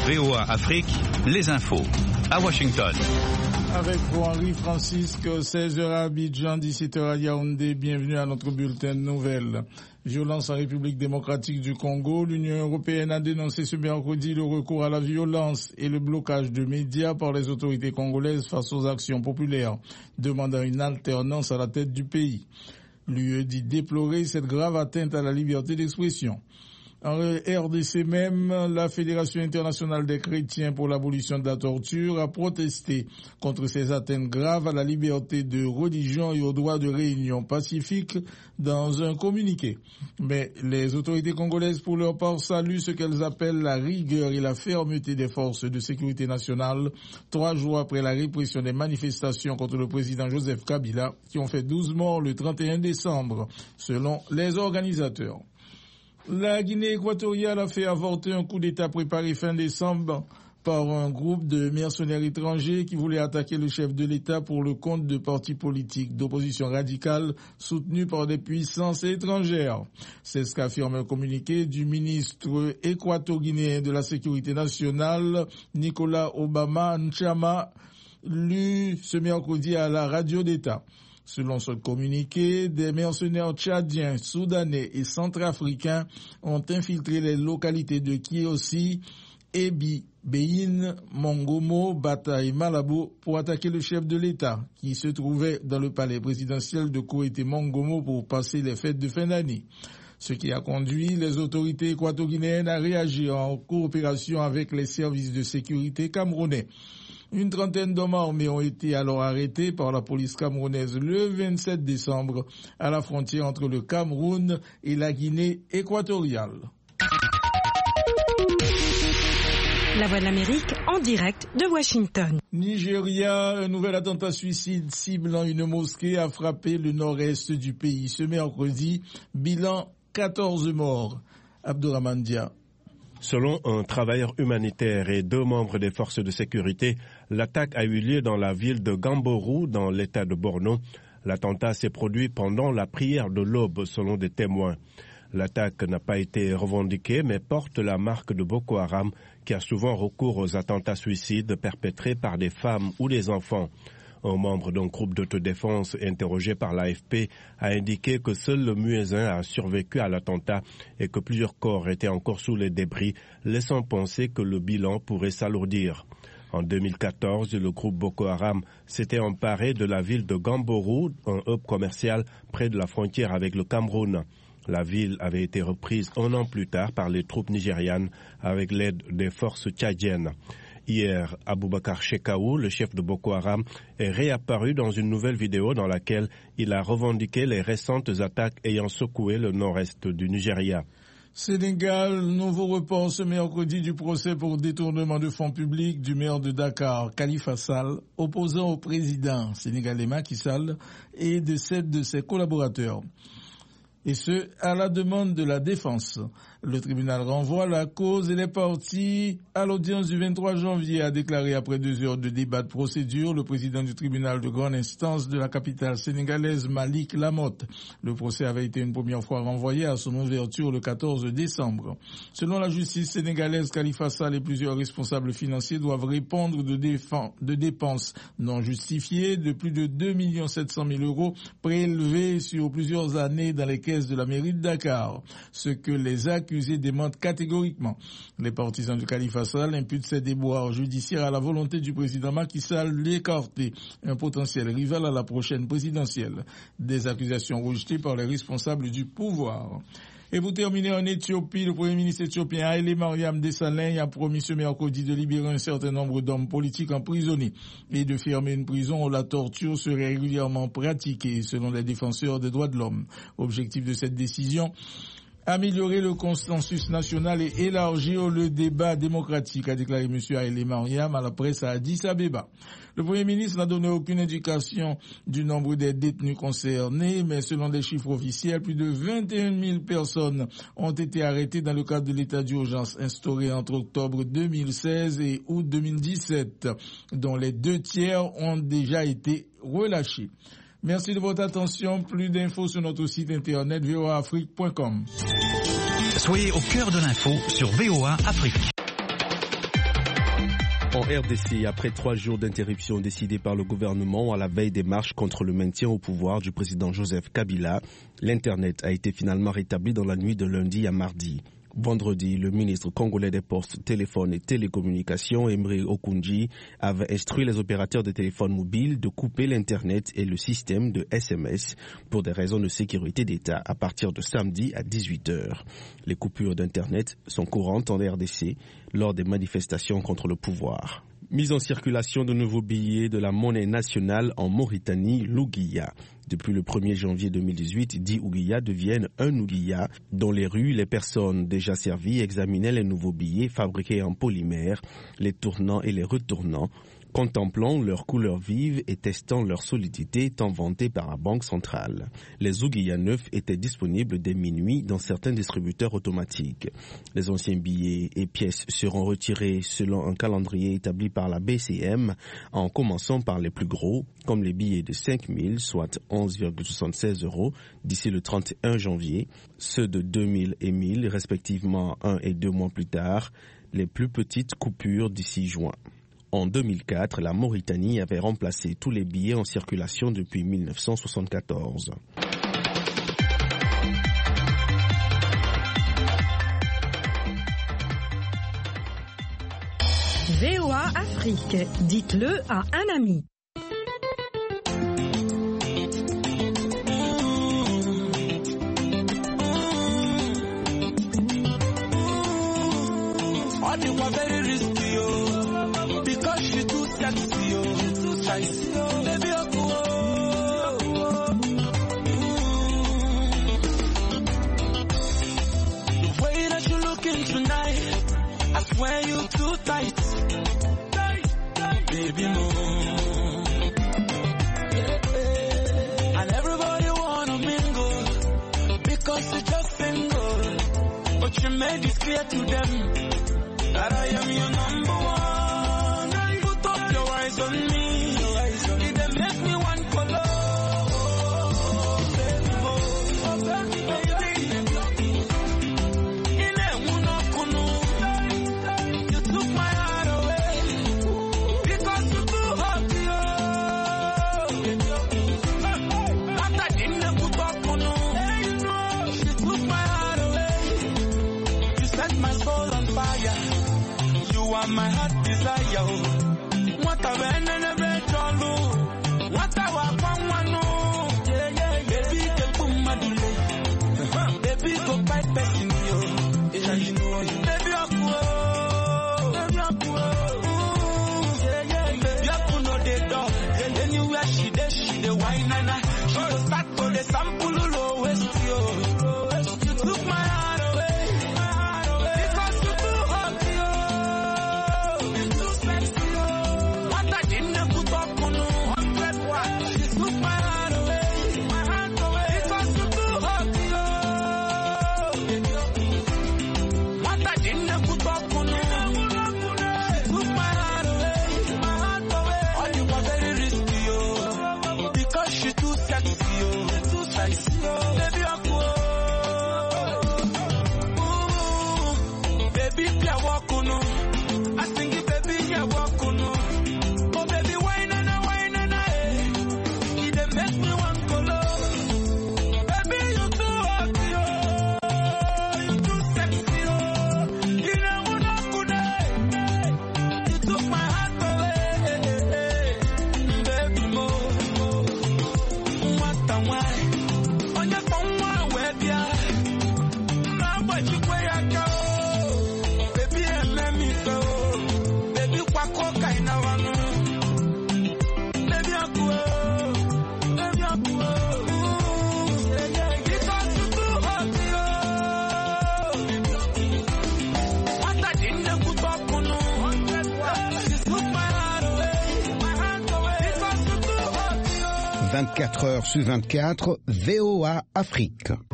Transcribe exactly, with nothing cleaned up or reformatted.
V O A Afrique, les infos. À Washington. Avec vous, Henri Francisque, seize heures à Abidjan, dix-sept heures à Yaoundé. Bienvenue à notre bulletin de nouvelles. Violence en République démocratique du Congo. L'Union européenne a dénoncé ce mercredi le recours à la violence et le blocage de médias par les autorités congolaises face aux actions populaires, demandant une alternance à la tête du pays. L'U E dit déplorer cette grave atteinte à la liberté d'expression. En R D C même, la Fédération internationale des chrétiens pour l'abolition de la torture a protesté contre ces atteintes graves à la liberté de religion et au droit de réunion pacifique dans un communiqué. Mais les autorités congolaises, pour leur part, saluent ce qu'elles appellent la rigueur et la fermeté des forces de sécurité nationale, trois jours après la répression des manifestations contre le président Joseph Kabila, qui ont fait douze morts le trente et un décembre, selon les organisateurs. La Guinée équatoriale a fait avorter un coup d'État préparé fin décembre par un groupe de mercenaires étrangers qui voulaient attaquer le chef de l'État pour le compte de partis politiques d'opposition radicale soutenus par des puissances étrangères. C'est ce qu'affirme un communiqué du ministre équato-guinéen de la Sécurité nationale, Nicolas Obama Nchama, lu ce mercredi à la radio d'État. Selon ce communiqué, des mercenaires tchadiens, soudanais et centrafricains ont infiltré les localités de Kiossi, Ebi, Beyin, Mongomo, Bata et Malabo pour attaquer le chef de l'État qui se trouvait dans le palais présidentiel de Koweït Mongomo pour passer les fêtes de fin d'année. Ce qui a conduit les autorités équato-guinéennes à réagir en coopération avec les services de sécurité camerounais. Une trentaine d'hommes armés ont été alors arrêtés par la police camerounaise le vingt-sept décembre à la frontière entre le Cameroun et la Guinée équatoriale. La Voix de l'Amérique en direct de Washington. Nigeria, un nouvel attentat suicide ciblant une mosquée a frappé le nord-est du pays ce mercredi. Bilan quatorze morts. Abdourahmane Dia. Selon un travailleur humanitaire et deux membres des forces de sécurité, l'attaque a eu lieu dans la ville de Gamborou, dans l'état de Borno. L'attentat s'est produit pendant la prière de l'aube, selon des témoins. L'attaque n'a pas été revendiquée, mais porte la marque de Boko Haram, qui a souvent recours aux attentats suicides perpétrés par des femmes ou des enfants. Un membre d'un groupe d'autodéfense interrogé par l'A F P a indiqué que seul le muezzin a survécu à l'attentat et que plusieurs corps étaient encore sous les débris, laissant penser que le bilan pourrait s'alourdir. En deux mille quatorze, le groupe Boko Haram s'était emparé de la ville de Gamborou, un hub commercial près de la frontière avec le Cameroun. La ville avait été reprise un an plus tard par les troupes nigérianes avec l'aide des forces tchadiennes. Hier, Aboubakar Shekau, le chef de Boko Haram, est réapparu dans une nouvelle vidéo dans laquelle il a revendiqué les récentes attaques ayant secoué le nord-est du Nigeria. Sénégal, nouveau report ce mercredi du procès pour détournement de fonds publics du maire de Dakar, Khalifa Sall, opposant au président sénégalais Macky Sall et de sept de ses collaborateurs. Et ce, à la demande de la défense. Le tribunal renvoie la cause et les parties à l'audience du vingt-trois janvier, a déclaré après deux heures de débat de procédure le président du tribunal de grande instance de la capitale sénégalaise, Malik Lamotte. Le procès avait été une première fois renvoyé à son ouverture le quatorze décembre. Selon la justice sénégalaise, Khalifa Sall et plusieurs responsables financiers doivent répondre de, défense, de dépenses non justifiées de plus de deux millions sept cent mille euros prélevés sur plusieurs années dans les caisses de la mairie de Dakar, ce que les accusés démentent catégoriquement. Les partisans de Khalifa Sall imputent ces déboires judiciaires à la volonté du président Macky Sall d'écarter un potentiel rival à la prochaine présidentielle. Des accusations rejetées par les responsables du pouvoir. Et pour terminer, en Éthiopie, le Premier ministre éthiopien Haile Mariam Desalegn a promis ce mercredi de libérer un certain nombre d'hommes politiques emprisonnés et de fermer une prison où la torture serait régulièrement pratiquée, selon les défenseurs des droits de l'homme. Objectif de cette décision, améliorer le consensus national et élargir le débat démocratique, a déclaré M. Haile Mariam à la presse à Addis Abeba. Le Premier ministre n'a donné aucune indication du nombre des détenus concernés, mais selon les chiffres officiels, plus de vingt et une mille personnes ont été arrêtées dans le cadre de l'état d'urgence instauré entre octobre deux mille seize et août deux mille dix-sept, dont les deux tiers ont déjà été relâchés. Merci de votre attention. Plus d'infos sur notre site internet v o a afrique point com. Soyez au cœur de l'info sur V O A Afrique. En R D C, après trois jours d'interruption décidés par le gouvernement à la veille des marches contre le maintien au pouvoir du président Joseph Kabila, l'Internet a été finalement rétabli dans la nuit de lundi à mardi. Vendredi, le ministre congolais des Postes, Téléphones et Télécommunications, Emre Okundji, avait instruit les opérateurs de téléphones mobiles de couper l'Internet et le système de S M S pour des raisons de sécurité d'État à partir de samedi à dix-huit heures. Les coupures d'Internet sont courantes en R D C lors des manifestations contre le pouvoir. Mise en circulation de nouveaux billets de la monnaie nationale en Mauritanie, l'Ouguiya. Depuis le premier janvier deux mille dix-huit, dix Ouguiya deviennent un Ouguiya. Dans les rues, les personnes déjà servies examinaient les nouveaux billets fabriqués en polymère, les tournant et les retournant, contemplant leur couleur vive et testant leur solidité tant vantée par la Banque centrale. Les Ouguiya neufs étaient disponibles dès minuit dans certains distributeurs automatiques. Les anciens billets et pièces seront retirés selon un calendrier établi par la B C M, en commençant par les plus gros, comme les billets de cinq mille, soit onze virgule soixante-seize euros, d'ici le trente et un janvier, ceux de deux mille et mille, respectivement un et deux mois plus tard, les plus petites coupures d'ici juin. En deux mille quatre, la Mauritanie avait remplacé tous les billets en circulation depuis mille neuf cent soixante-quatorze. V O A Afrique, dites-le à un ami. Because she too sexy, oh, she too sexy, oh, baby, oh, oh, oh. The way that you looking tonight, I swear you too tight, tight, tight. Baby, no. And everybody wanna mingle, because you just single, but you made it clear to them that I am your number one. On me, it dey make me want for love, baby, oh, baby, baby. In a monocuno, you took my heart away because you too hot, yo. After dinner, put up on no, she took my heart away. You set my soul on fire. You are my heart desire. What a man and a better what a one one no, yeah, yeah, baby, the boom madule, baby, go by passing you, baby, I'm cool, baby, I'm cool, yeah, yeah, baby, I'm cool, no, they don't, anywhere she does, she the wine and she go start for the sample, low west, yo, you took my heart away, because you too hot, yo, you too sexy. vingt-quatre heures sur vingt-quatre, V O A Afrique.